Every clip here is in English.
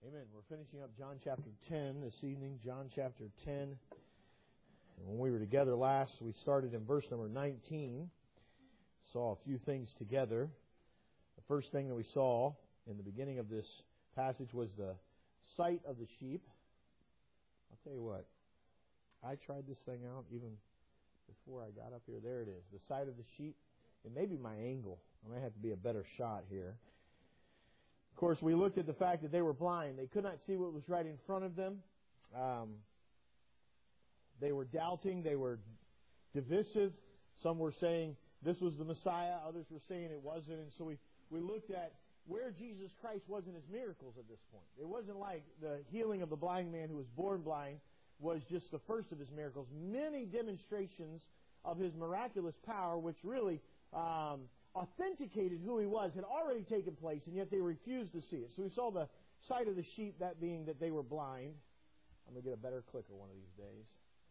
Amen. We're finishing up John chapter 10 this evening. John chapter 10. And when we were together last, we started in verse number 19. Saw a few things together. The first thing that we saw in the beginning of this passage was the sight of the sheep. I'll tell you what. I tried this thing out even before I got up here. There it is. The sight of the sheep. It may be my angle. I might have to be a better shot here. Of course, we looked at the fact that they were blind. They could not see what was right in front of them. They were doubting. They were divisive. Some were saying this was the Messiah. Others were saying it wasn't. And so we looked at where Jesus Christ was in His miracles at this point. It wasn't like the healing of the blind man who was born blind was just the first of His miracles. Many demonstrations of His miraculous power, which really authenticated who He was, had already taken place, and yet they refused to see it. So we saw the sight of the sheep, that being that they were blind. I'm going to get a better clicker one of these days.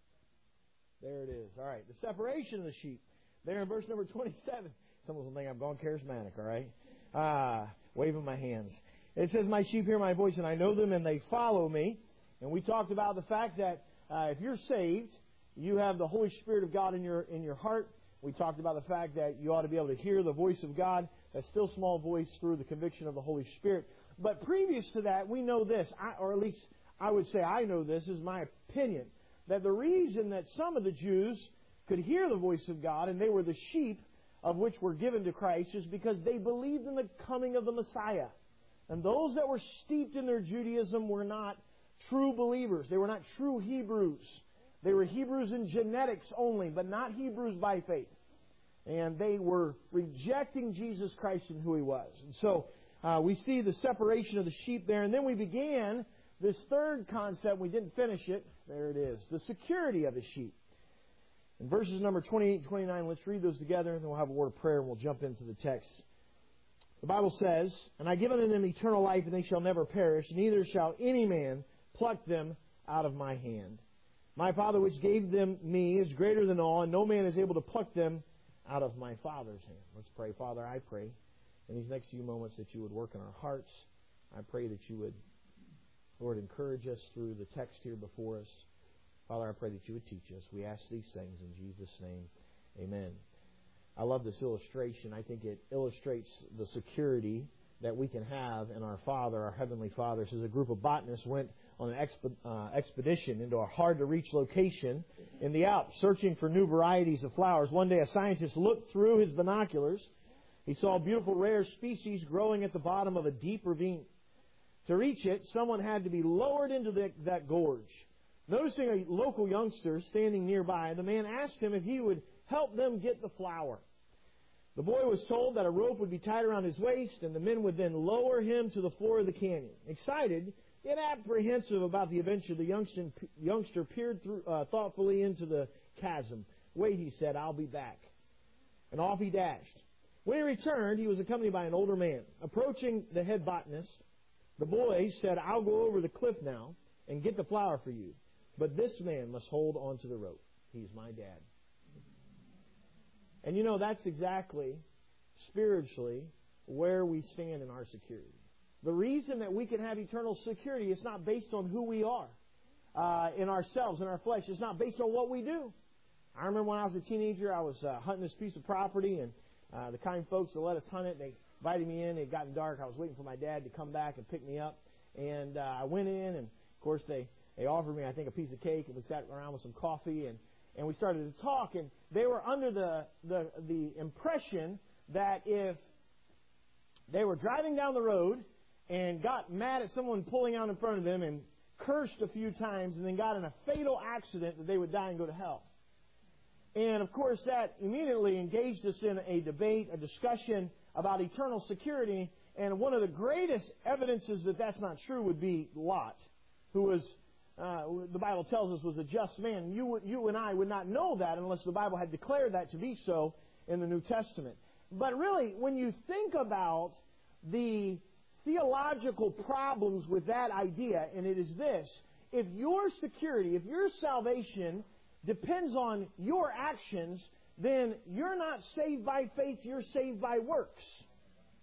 There it is. All right. The separation of the sheep. There in verse number 27. Someone will think I'm going charismatic, all right? Waving my hands. It says, "My sheep hear my voice, and I know them, and they follow me." And we talked about the fact that if you're saved, you have the Holy Spirit of God in your heart. We talked about the fact that you ought to be able to hear the voice of God, that still small voice, through the conviction of the Holy Spirit. But previous to that, we know this, or at least I would say I know this, is my opinion, that the reason that some of the Jews could hear the voice of God, and they were the sheep of which were given to Christ, is because they believed in the coming of the Messiah. And those that were steeped in their Judaism were not true believers. They were not true Hebrews. They were Hebrews in genetics only, but not Hebrews by faith. And they were rejecting Jesus Christ and who He was. And so we see the separation of the sheep there. And then we began this third concept. We didn't finish it. There it is. The security of the sheep. In verses number 28 and 29, let's read those together, and then we'll have a word of prayer, and we'll jump into the text. The Bible says, "And I give unto them eternal life, and they shall never perish, neither shall any man pluck them out of my hand. My Father which gave them me is greater than all, and no man is able to pluck them out of my Father's hand." Let's pray. Father, I pray in these next few moments that You would work in our hearts. I pray that You would, Lord, encourage us through the text here before us. Father, I pray that You would teach us. We ask these things in Jesus' name. Amen. I love this illustration. I think it illustrates the security that we can have in our Father, our Heavenly Father. It says a group of botanists went on an expedition into a hard-to-reach location in the Alps, searching for new varieties of flowers. One day a scientist looked through his binoculars. He saw a beautiful rare species growing at the bottom of a deep ravine. To reach it, someone had to be lowered into that gorge. Noticing a local youngster standing nearby, the man asked him if he would help them get the flower. The boy was told that a rope would be tied around his waist, and the men would then lower him to the floor of the canyon. Excited, yet apprehensive about the adventure, the youngster peered thoughtfully into the chasm. "Wait," he said, "I'll be back." And off he dashed. When he returned, he was accompanied by an older man. Approaching the head botanist, the boy said, "I'll go over the cliff now and get the flower for you. But this man must hold on to the rope. He's my dad." And that's exactly, spiritually, where we stand in our security. The reason that we can have eternal security is not based on who we are in ourselves, in our flesh. It's not based on what we do. I remember when I was a teenager, I was hunting this piece of property, and the kind folks that let us hunt it, they invited me in. It had gotten dark. I was waiting for my dad to come back and pick me up. And I went in, and, of course, they offered me, I think, a piece of cake, and we sat around with some coffee, and we started to talk, and they were under the impression that if they were driving down the road and got mad at someone pulling out in front of them and cursed a few times and then got in a fatal accident, that they would die and go to hell. And, of course, that immediately engaged us in a debate, a discussion about eternal security. And one of the greatest evidences that that's not true would be Lot, who was, the Bible tells us, was a just man. You and I would not know that unless the Bible had declared that to be so in the New Testament. But really, when you think about the theological problems with that idea, and it is this: if your security, if your salvation depends on your actions, then you're not saved by faith, you're saved by works.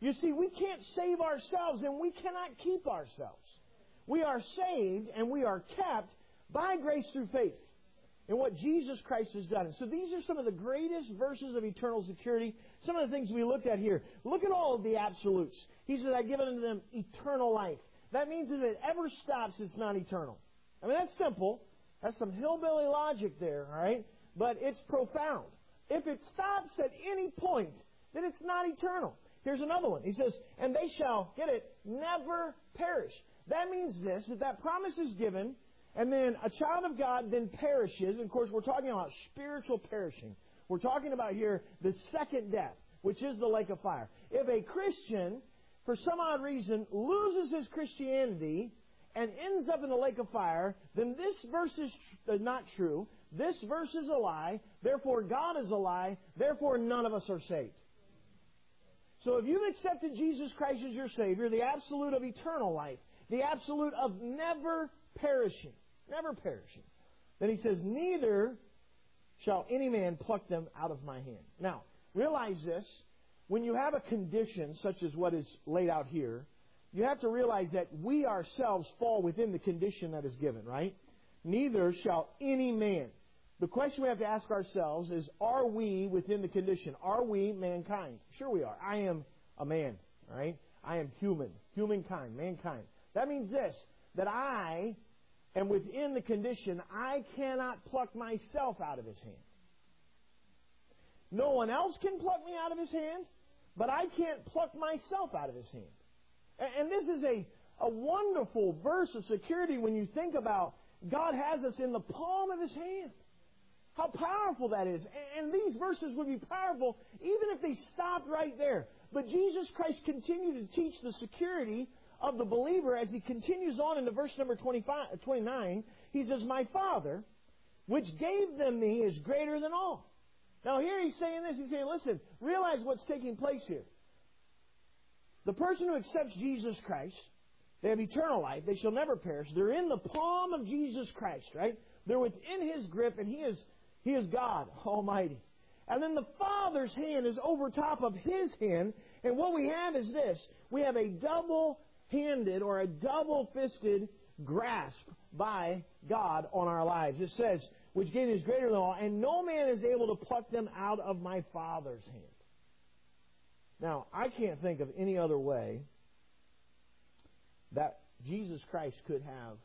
You see, we can't save ourselves, and we cannot keep ourselves. We are saved, and we are kept by grace through faith in what Jesus Christ has done. And so these are some of the greatest verses of eternal security. Some of the things we looked at here. Look at all of the absolutes. He says, I've given unto them eternal life. That means if it ever stops, it's not eternal. I mean, that's simple. That's some hillbilly logic there, all right? But it's profound. If it stops at any point, then it's not eternal. Here's another one. He says, and they shall, get it, never perish. That means this, that promise is given, and then a child of God then perishes. And of course, we're talking about spiritual perishing. We're talking about here the second death, which is the lake of fire. If a Christian, for some odd reason, loses his Christianity and ends up in the lake of fire, then this verse is not true. This verse is a lie. Therefore, God is a lie. Therefore, none of us are saved. So if you've accepted Jesus Christ as your Savior, the absolute of eternal life, the absolute of never perishing, then he says, neither shall any man pluck them out of my hand. Now, realize this. When you have a condition such as what is laid out here, you have to realize that we ourselves fall within the condition that is given, right? Neither shall any man. The question we have to ask ourselves is, are we within the condition? Are we mankind? Sure we are. I am a man, right? I am humankind, mankind. That means this, that I am within the condition I cannot pluck myself out of His hand. No one else can pluck me out of His hand, but I can't pluck myself out of His hand. And this is a wonderful verse of security when you think about God has us in the palm of His hand. How powerful that is. And these verses would be powerful even if they stopped right there. But Jesus Christ continued to teach the security of the believer as He continues on into verse number 29. He says, my Father, which gave them me, is greater than all. Now here He's saying this. He's saying, listen, realize what's taking place here. The person who accepts Jesus Christ, they have eternal life. They shall never perish. They're in the palm of Jesus Christ, right? They're within His grip, and He is God Almighty. And then the Father's hand is over top of His hand. And what we have is this. We have a double-handed or a double-fisted grasp by God on our lives. It says, which gave is greater than all, and no man is able to pluck them out of my Father's hand. Now, I can't think of any other way that Jesus Christ could have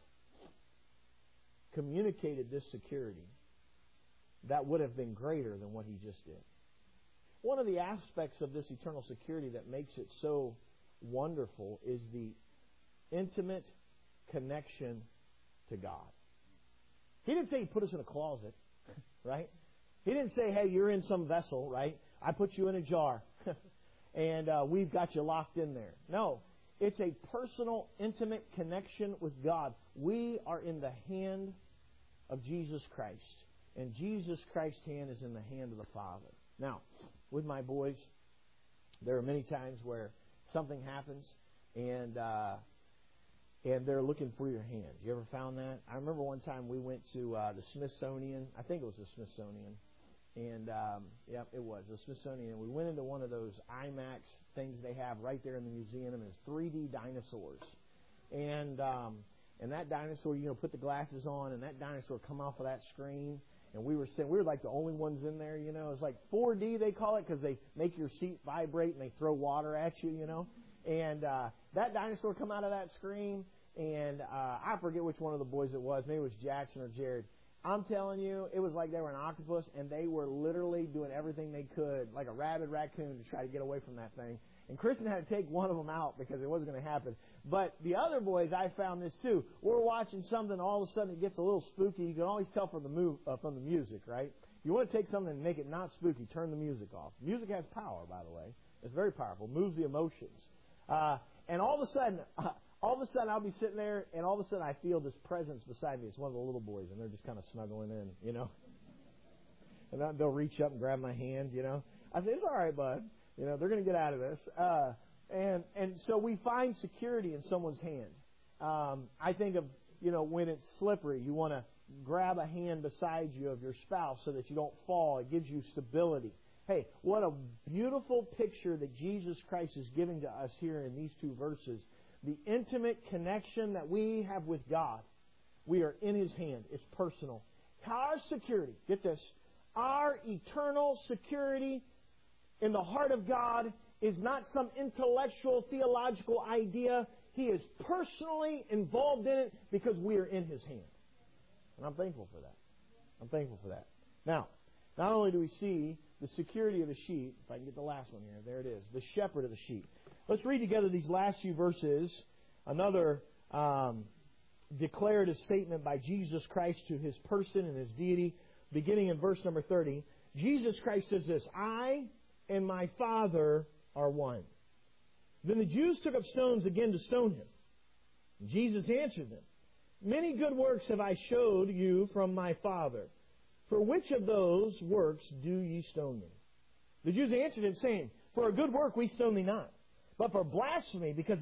communicated this security that would have been greater than what He just did. One of the aspects of this eternal security that makes it so wonderful is the intimate connection to God. He didn't say He put us in a closet, right? He didn't say, hey, you're in some vessel, right? I put you in a jar, and we've got you locked in there. No, it's a personal, intimate connection with God. We are in the hand of Jesus Christ, and Jesus Christ's hand is in the hand of the Father. Now, with my boys, there are many times where something happens, and they're looking for your hand. You ever found that? I remember one time we went to the Smithsonian. I think it was the Smithsonian. And, it was the Smithsonian. And we went into one of those IMAX things they have right there in the museum, and it's 3D dinosaurs. And that dinosaur, put the glasses on, and that dinosaur come off of that screen. And we were like the only ones in there, It's like 4D, they call it, because they make your seat vibrate and they throw water at you, And that dinosaur come out of that screen, and I forget which one of the boys it was. Maybe it was Jackson or Jared. I'm telling you, it was like they were an octopus, and they were literally doing everything they could, like a rabid raccoon, to try to get away from that thing. And Kristen had to take one of them out because it wasn't going to happen. But the other boys, I found this too. We're watching something, all of a sudden it gets a little spooky. You can always tell from the music, right? You want to take something and make it not spooky, turn the music off. Music has power, by the way. It's very powerful. Moves the emotions. And all of a sudden, I'll be sitting there, and all of a sudden I feel this presence beside me. It's one of the little boys, and they're just kind of snuggling in, And then they'll reach up and grab my hand, I say, it's all right, bud. They're going to get out of this. And so we find security in someone's hand. I think of, when it's slippery, you want to grab a hand beside you of your spouse so that you don't fall. It gives you stability. Hey, what a beautiful picture that Jesus Christ is giving to us here in these two verses. The intimate connection that we have with God. We are in His hand. It's personal. Our security, get this, our eternal security in the heart of God is not some intellectual, theological idea. He is personally involved in it because we are in His hand. And I'm thankful for that. I'm thankful for that. Now, not only do we see the security of the sheep, if I can get the last one here, there it is, the shepherd of the sheep. Let's read together these last few verses, another declarative statement by Jesus Christ to His person and His deity, beginning in verse number 30. Jesus Christ says this, I and my Father are one. Then the Jews took up stones again to stone Him. Jesus answered them, many good works have I showed you from my Father. For which of those works do ye stone me? The Jews answered Him, saying, for a good work we stone thee not, but for blasphemy, because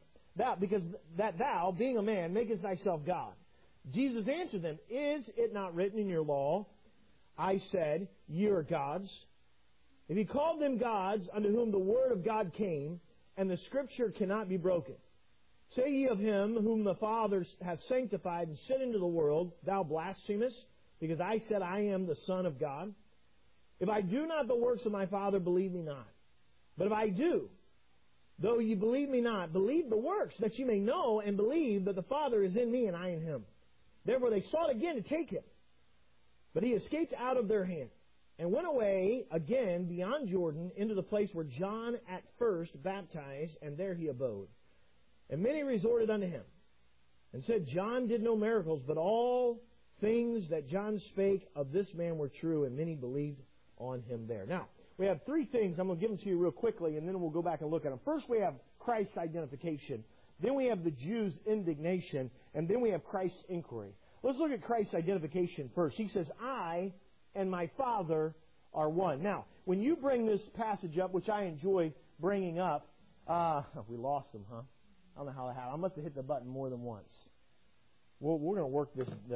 thou, being a man, makest thyself God. Jesus answered them, is it not written in your law, I said, ye are gods? If He called them gods, unto whom the word of God came, and the Scripture cannot be broken. Say ye of Him whom the Father hath sanctified and sent into the world, thou blasphemest, because I said I am the Son of God? If I do not the works of my Father, believe me not. But if I do, though ye believe me not, believe the works, that ye may know and believe that the Father is in me and I in Him. Therefore they sought again to take Him. But He escaped out of their hand, and went away again beyond Jordan into the place where John at first baptized, and there He abode. And many resorted unto Him, and said, John did no miracles, but all things that John spake of this man were true, and many believed on Him there. Now, we have three things. I'm going to give them to you real quickly, and then we'll go back and look at them. First, we have Christ's identification. Then we have the Jews' indignation, and then we have Christ's inquiry. Let's look at Christ's identification first. He says, I and my Father are one. Now, when you bring this passage up, which I enjoy bringing up, we lost them, huh? I don't know how that happened. I must have hit the button more than once. Well, we're going to work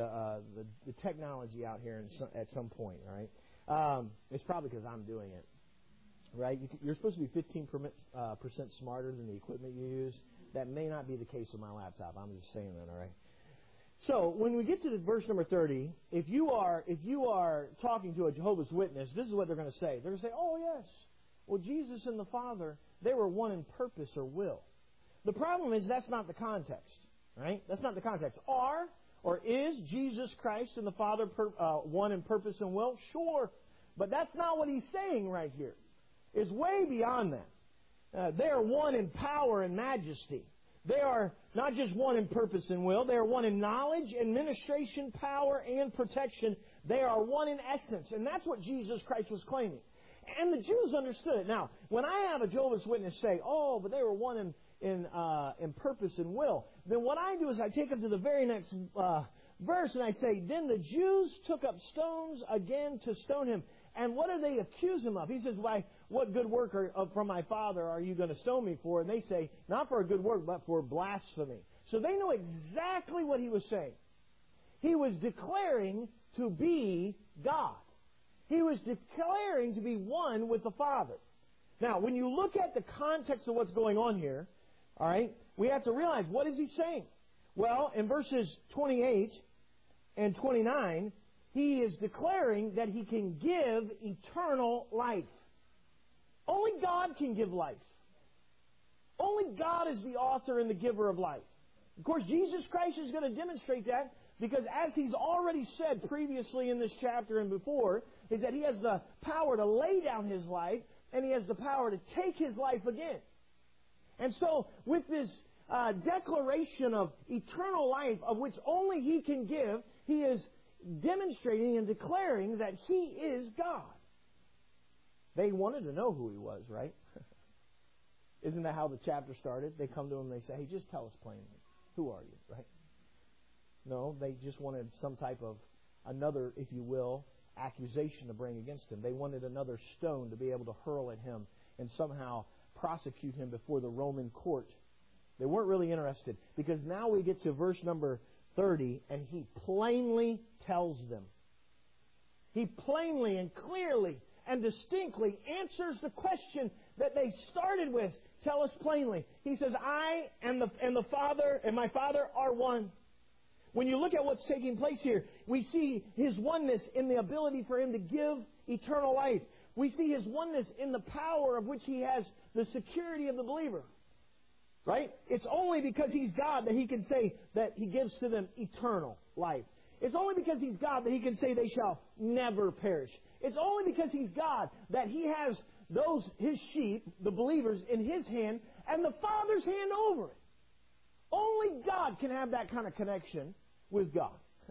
the technology out here at some point, all right? It's probably because I'm doing it, right? You're supposed to be 15% smarter than the equipment you use. That may not be the case with my laptop. I'm just saying that, all right? So when we get to verse number 30, if you are talking to a Jehovah's Witness, this is what they're going to say. They're going to say, oh, yes, well, Jesus and the Father, they were one in purpose or will. The problem is that's not the context, right? That's not the context. Are or is Jesus Christ and the Father one in purpose and will? Sure, but that's not what He's saying right here. It's way beyond that. They are one in power and majesty. They are not just one in purpose and will. They are one in knowledge, administration, power, and protection. They are one in essence. And that's what Jesus Christ was claiming. And the Jews understood it. Now, when I have a Jehovah's Witness say, oh, but they were one in purpose and will, then what I do is I take them to the very next verse and I say, then the Jews took up stones again to stone Him. And what do they accuse Him of? He says, why, what good work from my Father are you going to stone me for? And they say, not for a good work, but for blasphemy. So they know exactly what He was saying. He was declaring to be God. He was declaring to be one with the Father. Now, when you look at the context of what's going on here, all right, we have to realize, what is He saying? Well, in verses 28 and 29, He is declaring that He can give eternal life. Only God can give life. Only God is the author and the giver of life. Of course, Jesus Christ is going to demonstrate that because as He's already said previously in this chapter and before, is that He has the power to lay down His life and He has the power to take His life again. And so, with this declaration of eternal life, of which only He can give, He is demonstrating and declaring that He is God. They wanted to know who He was, right? Isn't that how the chapter started? They come to Him and they say, hey, just tell us plainly. Who are you, right? No, they just wanted some type of another, if you will, accusation to bring against Him. They wanted another stone to be able to hurl at Him and somehow prosecute Him before the Roman court. They weren't really interested because now we get to verse number 30 and He plainly tells them. He plainly and clearly and distinctly answers the question that they started with. Tell us plainly. He says, I and the Father and my Father are one. When you look at what's taking place here, we see His oneness in the ability for Him to give eternal life. We see His oneness in the power of which He has the security of the believer. Right? It's only because He's God that He can say that He gives to them eternal life. It's only because He's God that He can say they shall never perish. It's only because He's God that He has His sheep, the believers, in His hand and the Father's hand over it. Only God can have that kind of connection with God.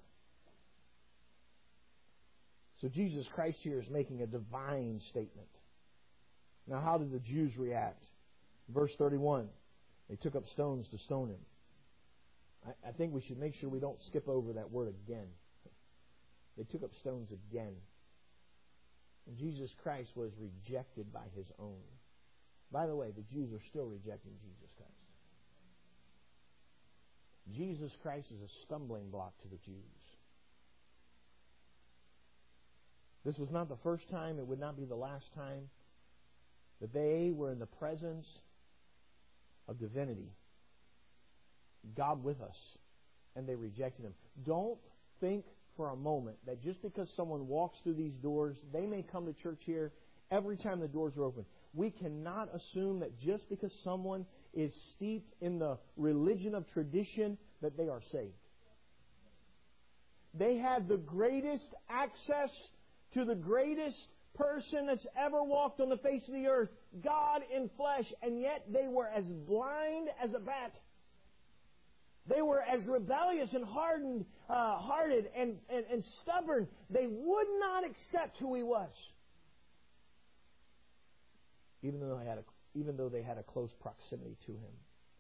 So Jesus Christ here is making a divine statement. Now, how did the Jews react? Verse 31, they took up stones to stone Him. I think we should make sure we don't skip over that word again. They took up stones again. And Jesus Christ was rejected by His own. By the way, the Jews are still rejecting Jesus Christ. Jesus Christ is a stumbling block to the Jews. This was not the first time, it would not be the last time that they were in the presence of divinity, God with us, and they rejected Him. Don't think for a moment that just because someone walks through these doors, they may come to church here every time the doors are open. We cannot assume that just because someone is steeped in the religion of tradition that they are saved. They had the greatest access to the greatest person that's ever walked on the face of the earth, God in flesh, and yet they were as blind as a bat. They were as rebellious and hearted and stubborn. They would not accept who He was, even though they had a close proximity to Him.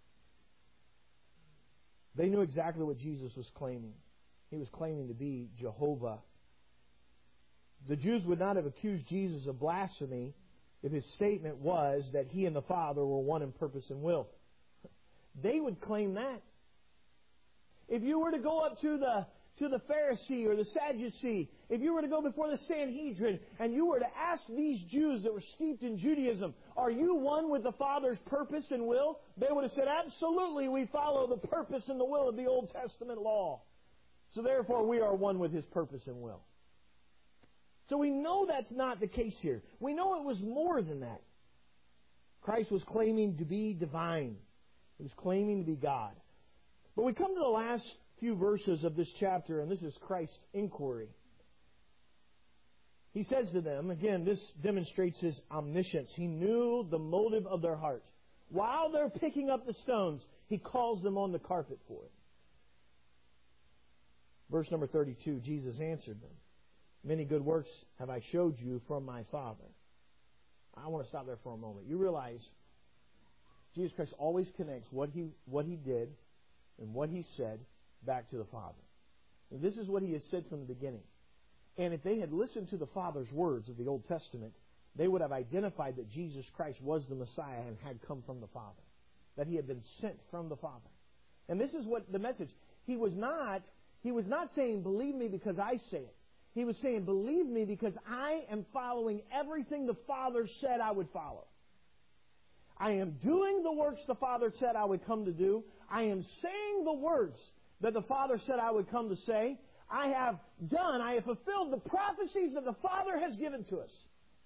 They knew exactly what Jesus was claiming. He was claiming to be Jehovah. The Jews would not have accused Jesus of blasphemy if His statement was that He and the Father were one in purpose and will. They would claim that. If you were to go up to the Pharisee or the Sadducee, if you were to go before the Sanhedrin and you were to ask these Jews that were steeped in Judaism, are you one with the Father's purpose and will? They would have said, absolutely, we follow the purpose and the will of the Old Testament law. So therefore, we are one with His purpose and will. So we know that's not the case here. We know it was more than that. Christ was claiming to be divine. He was claiming to be God. But we come to the last few verses of this chapter, and this is Christ's inquiry. He says to them, again, this demonstrates His omniscience. He knew the motive of their heart. While they're picking up the stones, He calls them on the carpet for it. Verse number 32, Jesus answered them, many good works have I showed you from my Father. I want to stop there for a moment. You realize Jesus Christ always connects what He did and what He said back to the Father. And this is what He has said from the beginning. And if they had listened to the Father's words of the Old Testament, they would have identified that Jesus Christ was the Messiah and had come from the Father. That He had been sent from the Father. And this is what the message. He was not saying, believe me because I say it. He was saying, believe me because I am following everything the Father said I would follow. I am doing the works the Father said I would come to do. I am saying the words that the Father said I would come to say. I have fulfilled the prophecies that the Father has given to us.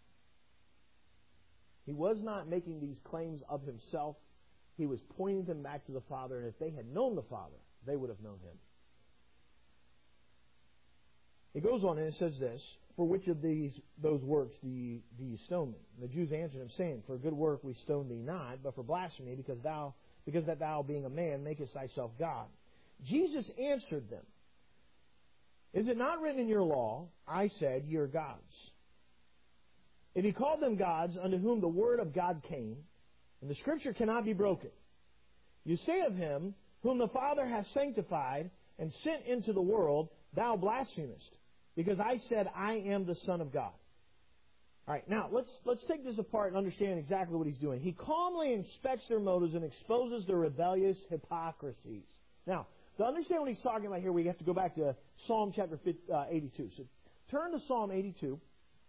He was not making these claims of Himself. He was pointing them back to the Father, and if they had known the Father, they would have known Him. It goes on and it says this, for which of those works do you stone me? And the Jews answered Him, saying, for a good work we stone thee not, but for blasphemy, because that thou, being a man, makest thyself God. Jesus answered them, is it not written in your law, I said, ye are gods? If He called them gods, unto whom the word of God came, and the Scripture cannot be broken, you say of Him, whom the Father hath sanctified and sent into the world, thou blasphemest, because I said, I am the Son of God. All right, now let's take this apart and understand exactly what He's doing. He calmly inspects their motives and exposes their rebellious hypocrisies. Now, to understand what He's talking about here, we have to go back to Psalm chapter 82. So turn to Psalm 82,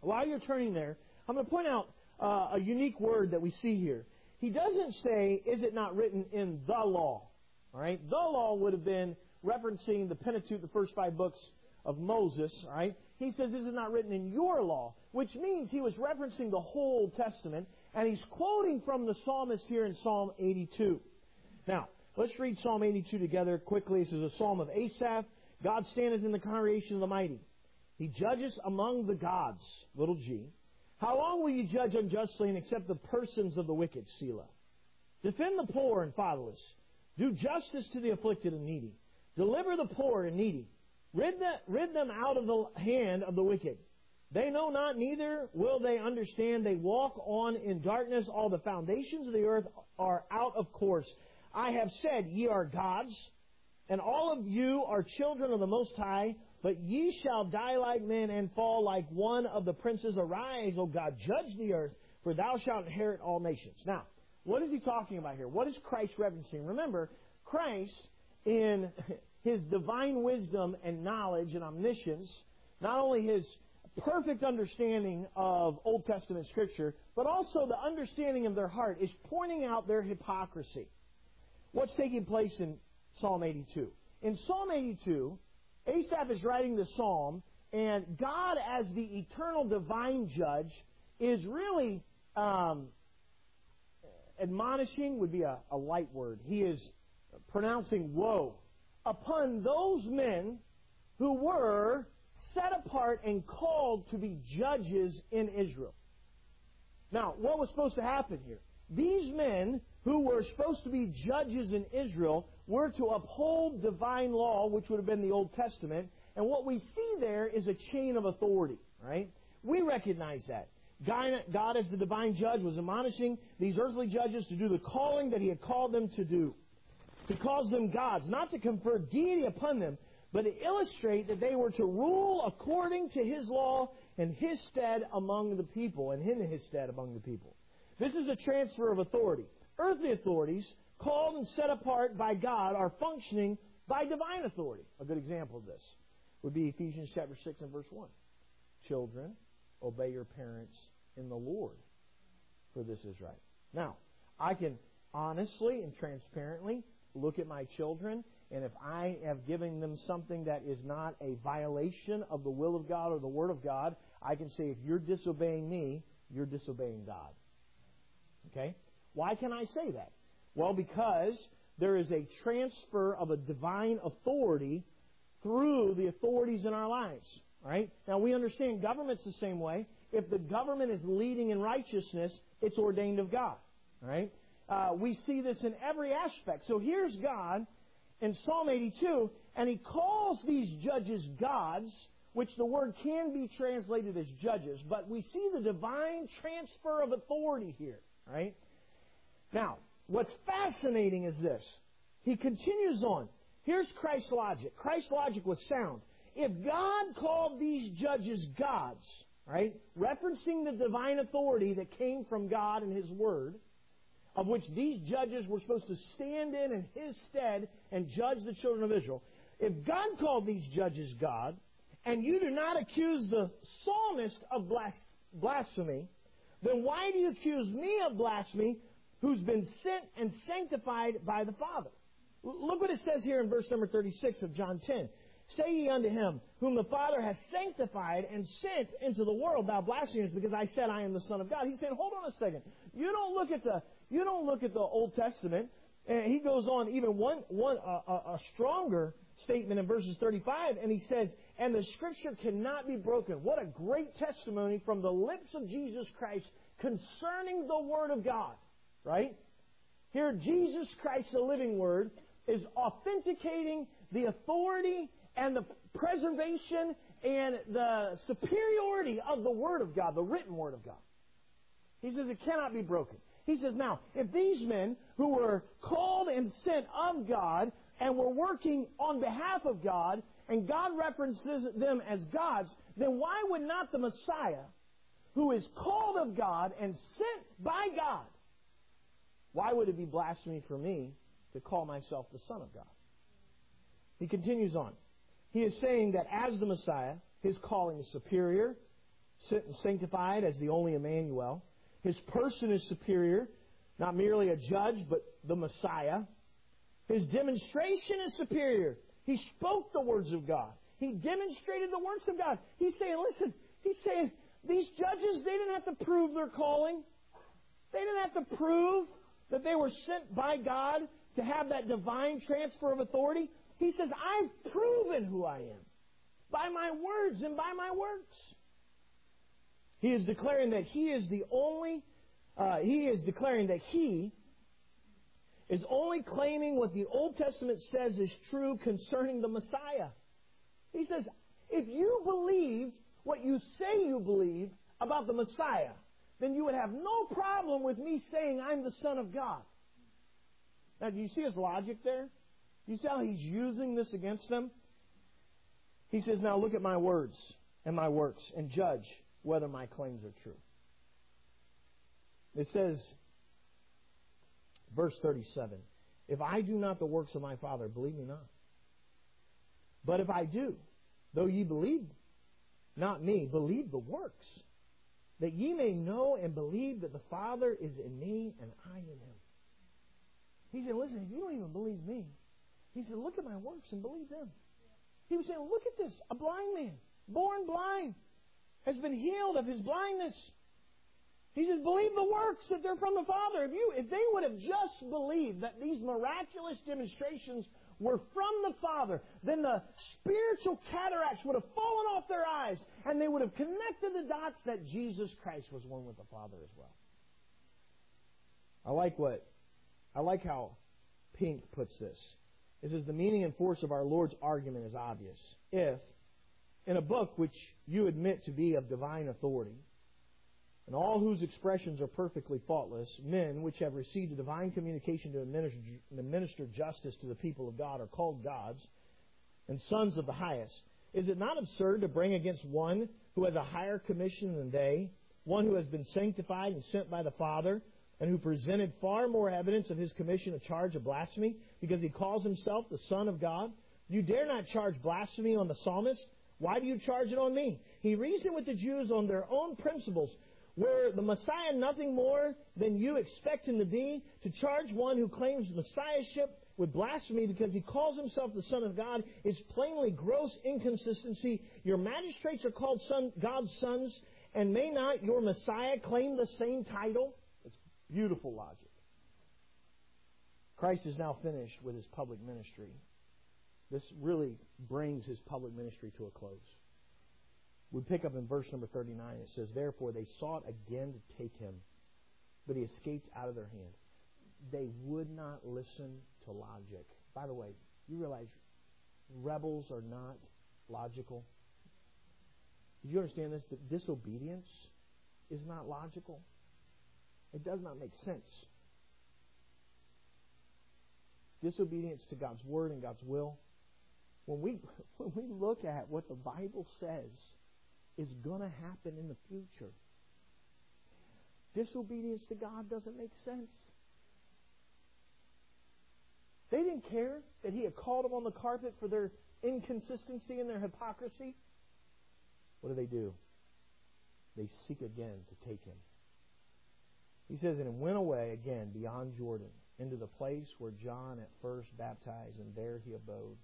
While you're turning there, I'm going to point out a unique word that we see here. He doesn't say, is it not written in the law? All right? The law would have been referencing the Pentateuch, the first 5 books of Moses. All right? He says, is it not written in your law? Which means he was referencing the whole Old Testament, and he's quoting from the psalmist here in Psalm 82. Now, let's read Psalm 82 together quickly. This is a psalm of Asaph. God standeth in the congregation of the mighty. He judges among the gods, little g. How long will you judge unjustly and accept the persons of the wicked, Selah? Defend the poor and fatherless. Do justice to the afflicted and needy. Deliver the poor and needy. Rid them out of the hand of the wicked. They know not, neither will they understand. They walk on in darkness. All the foundations of the earth are out of course. I have said, ye are gods, and all of you are children of the Most High. But ye shall die like men and fall like one of the princes. Arise, O God, judge the earth, for thou shalt inherit all nations. Now, what is he talking about here? What is Christ referencing? Remember, Christ, in his divine wisdom and knowledge and omniscience, not only his perfect understanding of Old Testament Scripture, but also the understanding of their heart, is pointing out their hypocrisy. What's taking place in Psalm 82? In Psalm 82, Asaph is writing the psalm, and God, as the eternal divine judge, is really admonishing, would be a light word. He is pronouncing woe upon those men who were set apart and called to be judges in Israel. Now, what was supposed to happen here? These men who were supposed to be judges in Israel were to uphold divine law, which would have been the Old Testament. And what we see there is a chain of authority, right? We recognize that. God, as the divine judge, was admonishing these earthly judges to do the calling that He had called them to do. He calls them gods, not to confer deity upon them, but to illustrate that they were to rule according to His law in His stead among the people, and in His stead among the people. This is a transfer of authority. Earthly authorities, called and set apart by God, are functioning by divine authority. A good example of this would be Ephesians chapter 6 and verse 1. Children, obey your parents in the Lord, for this is right. Now, I can honestly and transparently look at my children, and if I have given them something that is not a violation of the will of God or the Word of God, I can say, if you're disobeying me, you're disobeying God. Okay? Why can I say that? Well, because there is a transfer of a divine authority through the authorities in our lives. Right? Now, we understand government's the same way. If the government is leading in righteousness, it's ordained of God. Right? We see this in every aspect. So here's God in Psalm 82, and He calls these judges gods, which the word can be translated as judges. But we see the divine transfer of authority here. Right? Now, what's fascinating is this. He continues on. Here's Christ's logic. Christ's logic was sound. If God called these judges gods, right, referencing the divine authority that came from God and His Word, of which these judges were supposed to stand in His stead and judge the children of Israel, if God called these judges God, and you do not accuse the psalmist of blasphemy, then why do you accuse me of blasphemy, who's been sent and sanctified by the Father? Look what it says here in verse number 36 of John 10. Say ye unto him, whom the Father hath sanctified and sent into the world, thou blasphemest, because I said I am the Son of God. He's saying, hold on a second. You don't look at the Old Testament. And he goes on even a stronger statement in verses 35, and he says, and the Scripture cannot be broken. What a great testimony from the lips of Jesus Christ concerning the Word of God. Right? Here, Jesus Christ, the living Word, is authenticating the authority and the preservation and the superiority of the Word of God, the written Word of God. He says it cannot be broken. He says, now, if these men who were called and sent of God and were working on behalf of God, and God references them as gods, then why would not the Messiah, who is called of God and sent by God, why would it be blasphemy for me to call myself the Son of God? He continues on. He is saying that as the Messiah, His calling is superior, sanctified as the only Emmanuel. His person is superior, not merely a judge, but the Messiah. His demonstration is superior. He spoke the words of God. He demonstrated the works of God. He's saying, listen, he's saying, these judges, they didn't have to prove their calling. They didn't have to prove that they were sent by God to have that divine transfer of authority. He says, I've proven who I am by my words and by my works. He is declaring that he is the only, he is only claiming what the Old Testament says is true concerning the Messiah. He says, if you believed what you say you believe about the Messiah, then you would have no problem with me saying I'm the Son of God. Now, do you see his logic there? Do you see how he's using this against them? He says, now look at my words and my works and judge whether my claims are true. It says, verse 37, if I do not the works of my Father, believe me not. But if I do, though ye believe not me, believe the works, that ye may know and believe that the Father is in me and I in him. He said, listen, if you don't even believe me, he said, look at my works and believe them. He was saying, look at this. A blind man, born blind, has been healed of his blindness. He says, believe the works that they're from the Father. If they would have just believed that these miraculous demonstrations were from the Father, then the spiritual cataracts would have fallen off their eyes, and they would have connected the dots that Jesus Christ was one with the Father as well. I like how Pink puts this. It says, the meaning and force of our Lord's argument is obvious. If, in a book which you admit to be of divine authority, and all whose expressions are perfectly faultless, men which have received a divine communication to administer justice to the people of God are called gods and sons of the highest, is it not absurd to bring against one who has a higher commission than they, one who has been sanctified and sent by the Father, and who presented far more evidence of his commission a charge of blasphemy, because he calls himself the Son of God? You dare not charge blasphemy on the psalmist. Why do you charge it on me? He reasoned with the Jews on their own principles. Were the Messiah nothing more than you expect him to be, to charge one who claims Messiahship with blasphemy because he calls himself the Son of God is plainly gross inconsistency. Your magistrates are called God's sons, and may not your Messiah claim the same title? It's beautiful logic. Christ is now finished with his public ministry. This really brings his public ministry to a close. We pick up in verse number 39. It says, therefore they sought again to take him, but he escaped out of their hand. They would not listen to logic. By the way, you realize rebels are not logical? Did you understand this? That disobedience is not logical. It does not make sense. Disobedience to God's word and God's will. When we look at what the Bible says is going to happen in the future, disobedience to God doesn't make sense. They didn't care that he had called them on the carpet for their inconsistency and their hypocrisy. What do? They seek again to take him. He says, and went away again beyond Jordan into the place where John at first baptized, and there he abode.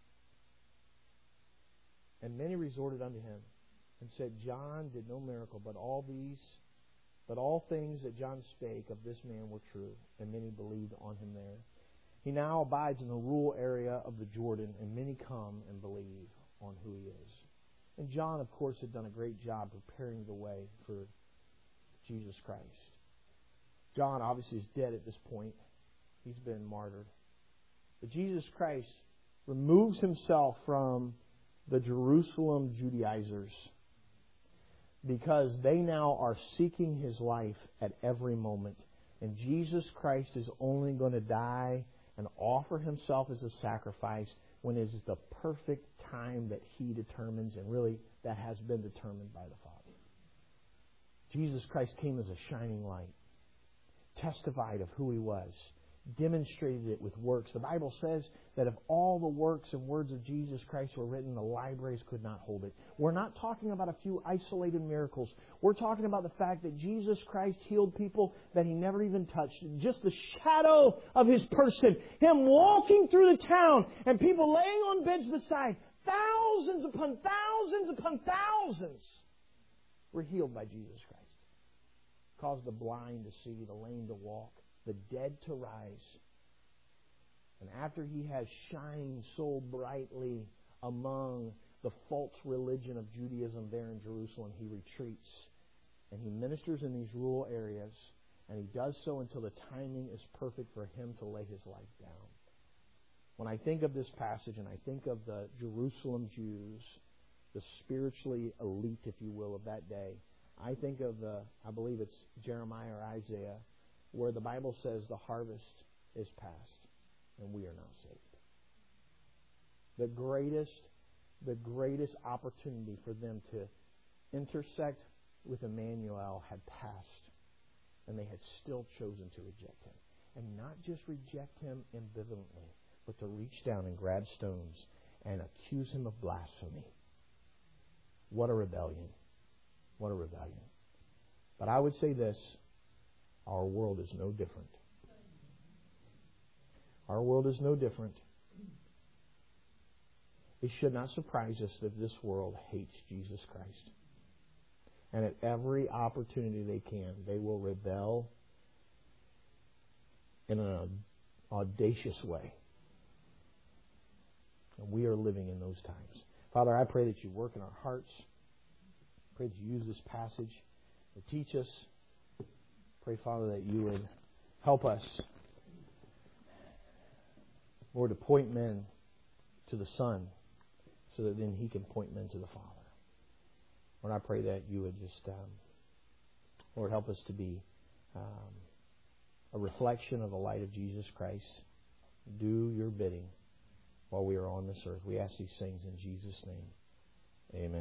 And many resorted unto him, and said, John did no miracle, but all things that John spake of this man were true, and many believed on him there. He now abides in the rural area of the Jordan, and many come and believe on who he is. And John, of course, had done a great job preparing the way for Jesus Christ. John obviously is dead at this point. He's been martyred. But Jesus Christ removes himself from the Jerusalem Judaizers, because they now are seeking his life at every moment. And Jesus Christ is only going to die and offer himself as a sacrifice when it is the perfect time that he determines, and really that has been determined by the Father. Jesus Christ came as a shining light, testified of who he was, demonstrated it with works. The Bible says that if all the works and words of Jesus Christ were written, the libraries could not hold it. We're not talking about a few isolated miracles. We're talking about the fact that Jesus Christ healed people that He never even touched. Just the shadow of His person. Him walking through the town and people laying on beds beside. Thousands upon thousands upon thousands were healed by Jesus Christ. Caused the blind to see, the lame to walk, the dead to rise. And after He has shined so brightly among the false religion of Judaism there in Jerusalem, He retreats. And He ministers in these rural areas. And He does so until the timing is perfect for Him to lay His life down. When I think of this passage and I think of the Jerusalem Jews, the spiritually elite, if you will, of that day, I think of I believe it's Jeremiah or Isaiah, where the Bible says the harvest is past and we are now saved. The greatest opportunity for them to intersect with Emmanuel had passed, and they had still chosen to reject Him. And not just reject Him ambivalently, but to reach down and grab stones and accuse Him of blasphemy. What a rebellion. What a rebellion. But I would say this, our world is no different. Our world is no different. It should not surprise us that this world hates Jesus Christ. And at every opportunity they can, they will rebel in an audacious way. And we are living in those times. Father, I pray that You work in our hearts. Pray that You use this passage to teach us. Pray, Father, that You would help us, Lord, to point men to the Son so that then He can point men to the Father. Lord, I pray that You would just, Lord, help us to be a reflection of the light of Jesus Christ. Do Your bidding while we are on this earth. We ask these things in Jesus' name. Amen.